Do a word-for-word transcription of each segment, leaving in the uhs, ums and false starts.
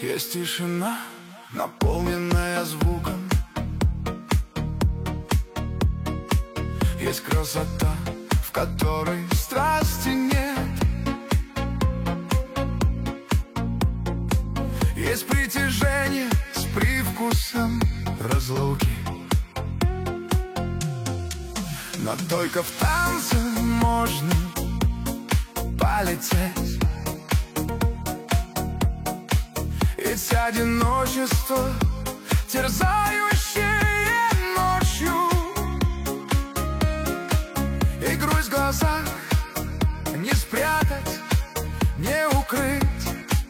Есть тишина, наполненная звуком. Есть красота, в которой страсти нет. Есть притяжение с привкусом разлуки. Но только в танце можно полететь. Ведь одиночество, терзающее ночью, и грусть в глазах не спрятать, не укрыть,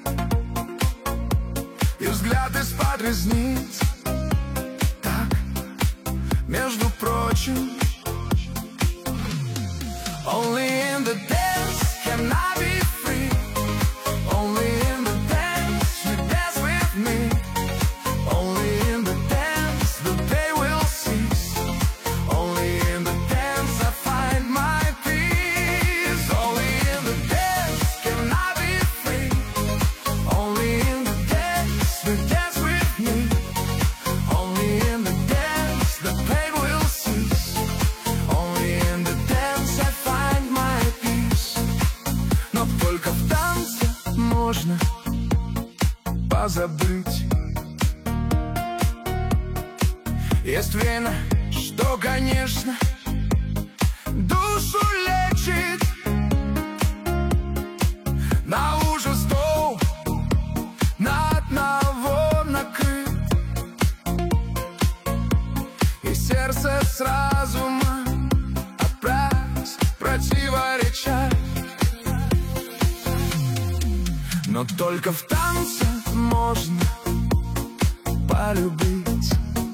и взгляд из-под ресниц. Так, между прочим, only in the dance can I be free. Only in the dance you dance with me. Only in the dance the day will cease. Only in the dance I find my peace. Only in the dance can I be free. Only in the dance you dance with me. Only in the dance the pain will cease. Only in the dance I find my peace. Но только в танце можно позабыть. Есть время, что, конечно, душу лечит. На ужин стол на одного накрыт, и сердце с разумом опять противоречат. Но только в танце можно полюбить.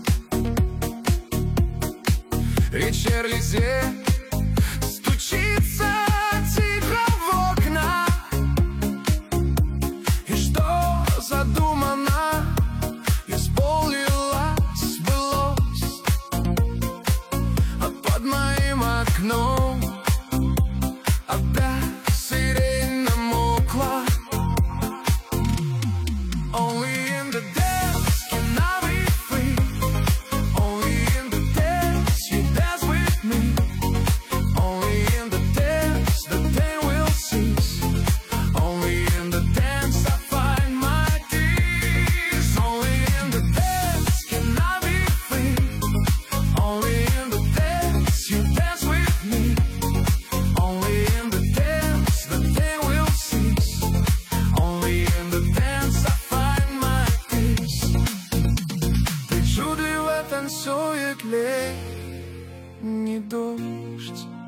И Шарлизе стучится тихо в окна, и что задумано исполнилось, сбылось. А под моим окном опять сирень намокла. Only in the dance can I be free. Only in the dance you dance with me. Only in the dance the pain will cease. Only in the dance I find my peace. Only in the dance can I be free. Only in the dance you dance with me. Only in the dance the pain will cease. Only in the dance I find my peace. Причудливо танцует летний дождь.